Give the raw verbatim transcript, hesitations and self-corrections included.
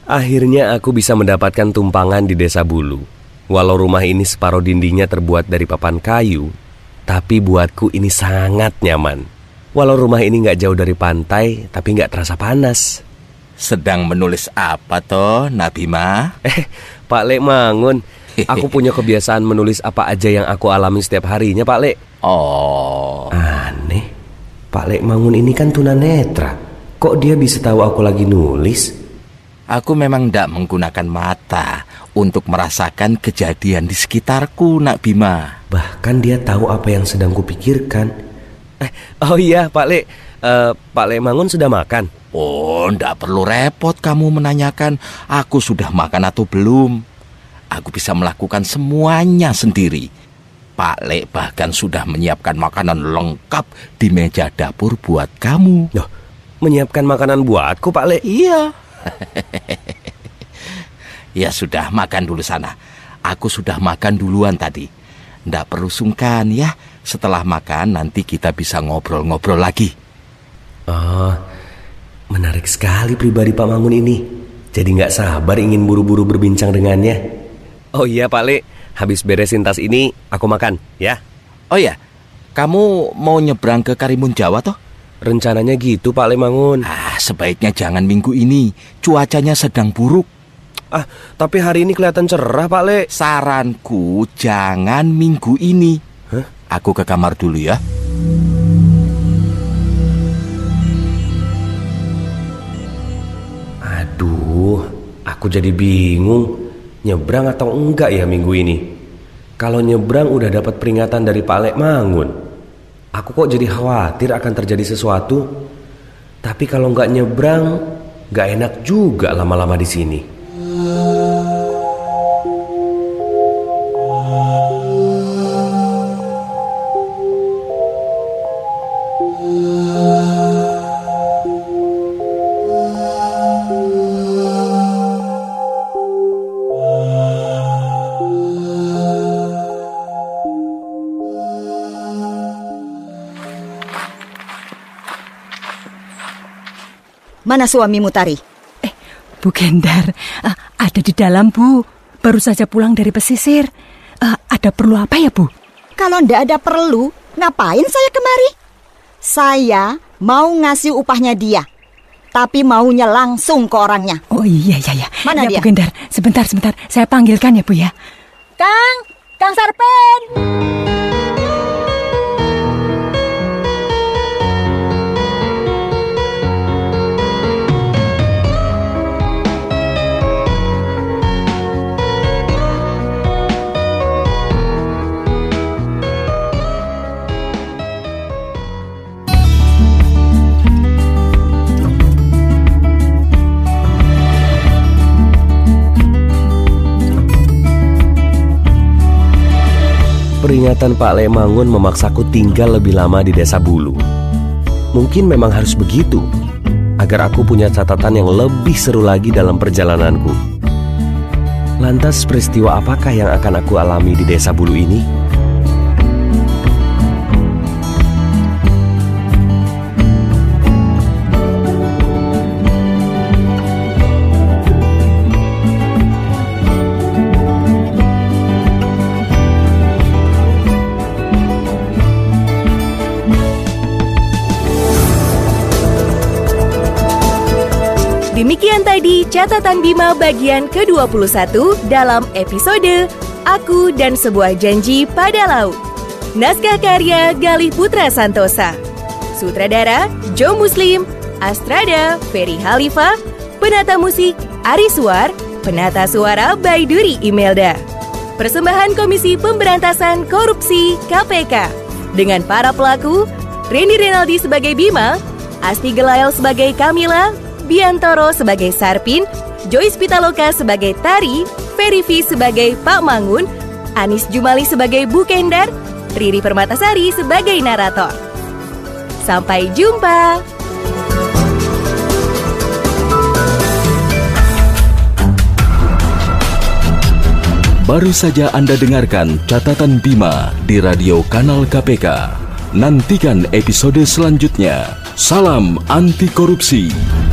Akhirnya aku bisa mendapatkan tumpangan di Desa Bulu. Walau rumah ini separuh dindingnya terbuat dari papan kayu, tapi buatku ini sangat nyaman. Walau rumah ini gak jauh dari pantai, tapi gak terasa panas. Sedang menulis apa toh, Nabima? Eh, Pak Lek Mangun, aku punya kebiasaan menulis apa aja yang aku alami setiap harinya, Pak Lek. Oh. Aneh, Pak Lek Mangun ini kan tunanetra. Kok dia bisa tahu aku lagi nulis? Aku memang tidak menggunakan mata untuk merasakan kejadian di sekitarku, Nak Bima. Bahkan dia tahu apa yang sedang kupikirkan. Eh, oh iya, Pak Lek. Uh, Pak Lek Mangun sudah makan? Oh, tidak perlu repot kamu menanyakan aku sudah makan atau belum. Aku bisa melakukan semuanya sendiri. Pak Lek bahkan sudah menyiapkan makanan lengkap di meja dapur buat kamu. Loh, menyiapkan makanan buatku, Pak Lek? Iya. Ya sudah, makan dulu sana. Aku sudah makan duluan tadi. Nggak perlu sungkan ya. Setelah makan nanti kita bisa ngobrol-ngobrol lagi. Oh, menarik sekali pribadi Pak Mangun ini. Jadi nggak sabar ingin buru-buru berbincang dengannya. Oh iya Pak Lek, habis beresin tas ini aku makan ya. Oh ya, kamu mau nyebrang ke Karimun Jawa toh? Rencananya gitu Pak Lek Mangun. Ah, sebaiknya jangan minggu ini. Cuacanya sedang buruk. Ah, tapi hari ini kelihatan cerah Pak Lek. Saranku jangan minggu ini. Hah? Aku ke kamar dulu ya. Aduh, aku jadi bingung. Nyebrang atau enggak ya minggu ini? Kalau nyebrang udah dapat peringatan dari Pak Lek Mangun. Aku kok jadi khawatir akan terjadi sesuatu. Tapi kalau nggak nyebrang, nggak enak juga lama-lama di sini. Mana suamimu, Tari? Eh, Bu Gendar, uh, ada di dalam, Bu. Baru saja pulang dari pesisir. Uh, ada perlu apa ya, Bu? Kalau ndak ada perlu, ngapain saya kemari? Saya mau ngasih upahnya dia, tapi maunya langsung ke orangnya. Oh iya, iya, iya. Mana ya, dia? Bu Gendar, sebentar, sebentar. Saya panggilkan ya, Bu ya. Kang, Kang Sarpen. Peringatan Pak Lek Mangun memaksaku tinggal lebih lama di Desa Bulu. Mungkin memang harus begitu, agar aku punya catatan yang lebih seru lagi dalam perjalananku. Lantas peristiwa apakah yang akan aku alami di Desa Bulu ini? Demikian tadi catatan Bima bagian ke dua puluh satu dalam episode Aku dan Sebuah Janji Pada Laut. Naskah karya Galih Putra Santosa. Sutradara Joe Muslim, Astrada Ferry Halifa, penata musik Ari Suar, penata suara Baiduri Imelda. Persembahan Komisi Pemberantasan Korupsi K P K dengan para pelaku Randy Renaldi sebagai Bima, Asti Gelael sebagai Kamila, Biantoro sebagai Sarpin, Joyce Pitaloka sebagai Tari, Ferry V sebagai Pak Mangun, Anis Jumali sebagai Bu Kendar, Riri Permatasari sebagai narator. Sampai jumpa. Baru saja Anda dengarkan catatan Bima di radio kanal K P K. Nantikan episode selanjutnya. Salam anti korupsi.